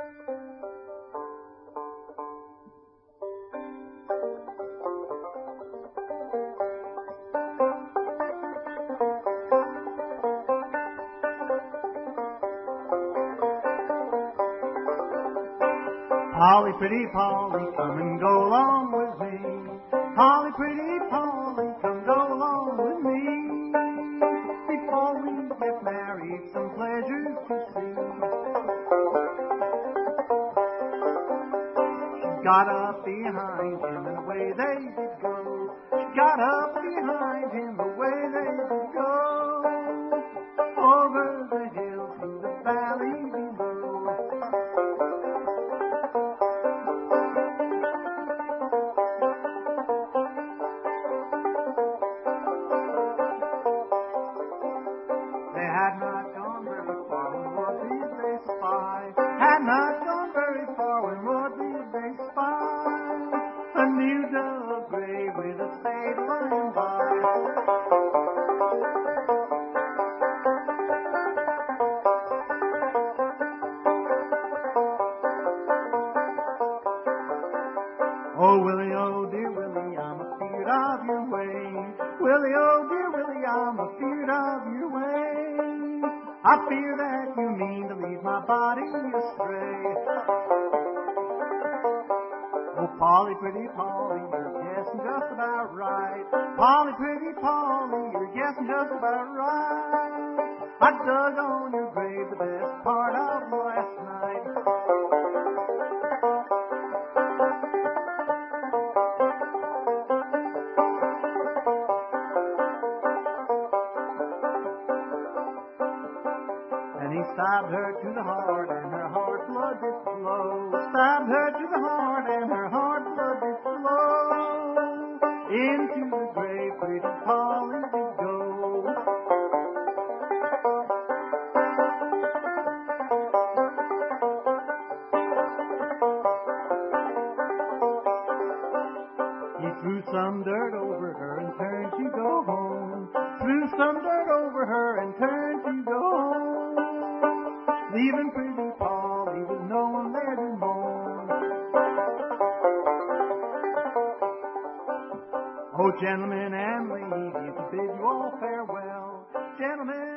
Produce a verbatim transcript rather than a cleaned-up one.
Polly, pretty Polly, come and go along with me. Polly, pretty Polly, come go along with me. Before we get married, some pleasures to see. She got up behind him and away they did go. She got up behind him, away they did go. Over the hill to the valley below. Had not gone very far when what did they spy? Had not gone very far when what did they spy? A new dove grave with a spade lying by. Oh, Willie, oh, dear Willie, I'm afeard of your way. Willie, oh, dear Willie, I'm afeard of your way. I fear that you mean to lead my body astray. Oh, Polly, pretty Polly, you're guessing just about right. Polly, pretty Polly, you're guessing just about right. I dug on your grave the best part of last night. And he stabbed her to the heart, and her heart blood did flow. Stabbed her to the heart, and her heart blood did flow. Into the grave, pretty Polly did go. He threw some dirt over her and turned to go home. Threw some dirt over her and turned to go home. Leaving pretty Polly with no one there to mourn. Oh, gentlemen and ladies, I bid you all farewell. Gentlemen